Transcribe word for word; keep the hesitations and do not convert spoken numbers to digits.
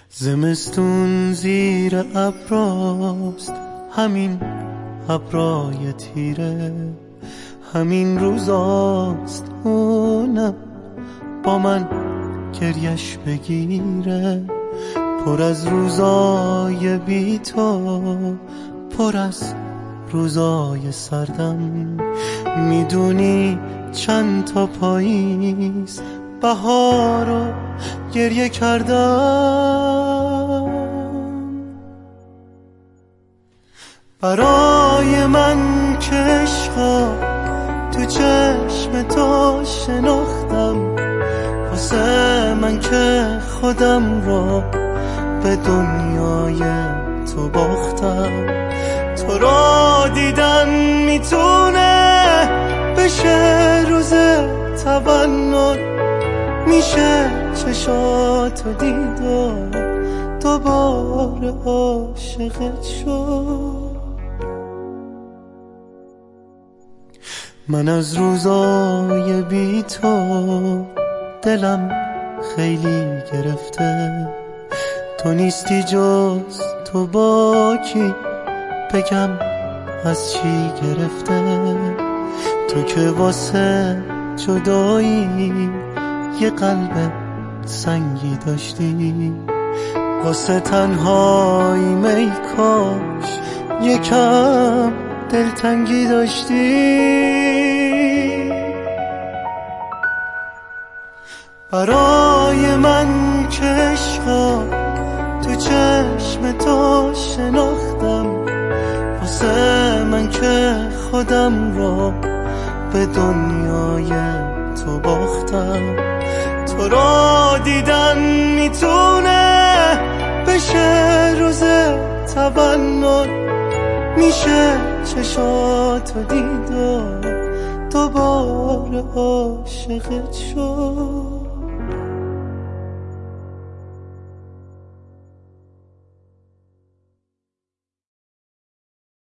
زمستون زیر ابراست، همین ابرای تیره، همین روزاست اونم با من گریش بگیره. پر از روزای بی تو، پر از روزای سردم. میدونی چند تا پاییز بهارو گریه کردم. برای من که عشقا تو چشم تو شناختم، واسه من که خودم رو به دنیای تو باختم. تو را دیدن میتونه بشه روز تولد، میشه چشاتو دید و دوباره عاشقت شد. من از روزای بی تو دلم خیلی گرفته، تو نیستی جز تو با کی بگم از چی گرفته. تو که واسه جدایی یه قلب سنگی داشتی، واسه تنهایی می کاش یکم دلتنگی داشتی. برای من که عشقا تو چشم تو شناختم، واسه من که خودم رو به دنیای تو باختم. تو را دیدن میتونه بشه روز تولد، میشه چشاتو دید و دوباره عاشقت شد.